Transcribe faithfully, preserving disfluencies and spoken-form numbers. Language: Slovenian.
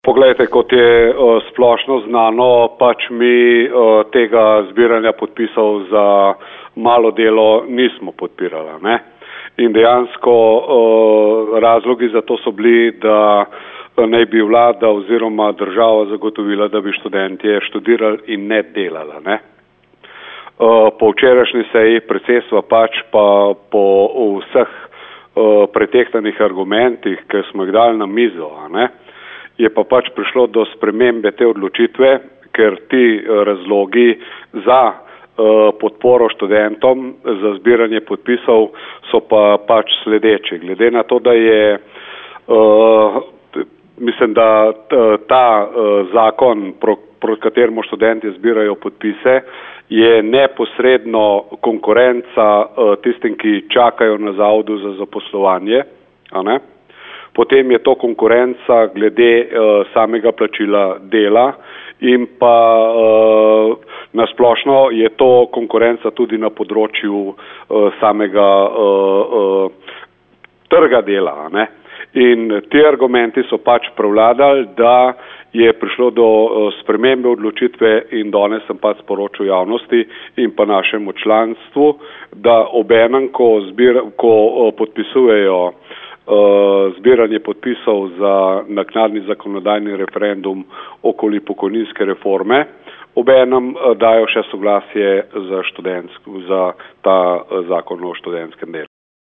Poglejte, kot je uh, splošno znano, pač mi uh, tega zbiranja podpisov za malo delo nismo podpirali. Ne? In dejansko uh, razlogi za to so bili, da naj bi vlada oziroma država zagotovila, da bi študentje študirali in ne delali. Ne? Uh, po včerajšnji seji predsedstva pač pa po vseh uh, pretehtanih argumentih, ki smo jih dali na mizo, ne? Je pa pač prišlo do spremembe te odločitve, ker ti razlogi za uh, podporo študentom za zbiranje podpisov so pa pač sledeči. Glede na to, da je, uh, mislim, da ta uh, zakon, proti kateremu študenti zbirajo podpise, je neposredno konkurenca uh, tistim, ki čakajo na zavodu za zaposlovanje, a ne? Potem je to konkurenca glede uh, samega plačila dela in pa uh, nasplošno je to konkurenca tudi na področju uh, samega uh, uh, trga dela. Ne? In ti argumenti so pač prevladali, da je prišlo do uh, spremembe odločitve in danes sem pač sporočil javnosti in pa našemu članstvu, da obenem, ko, zbir, ko uh, podpisujejo Uh, zbiranje podpisov za naknadni zakonodajni referendum okoli pokojninske reforme, obenem uh, dajo še soglasje za, za ta uh, zakon o študentskem delu.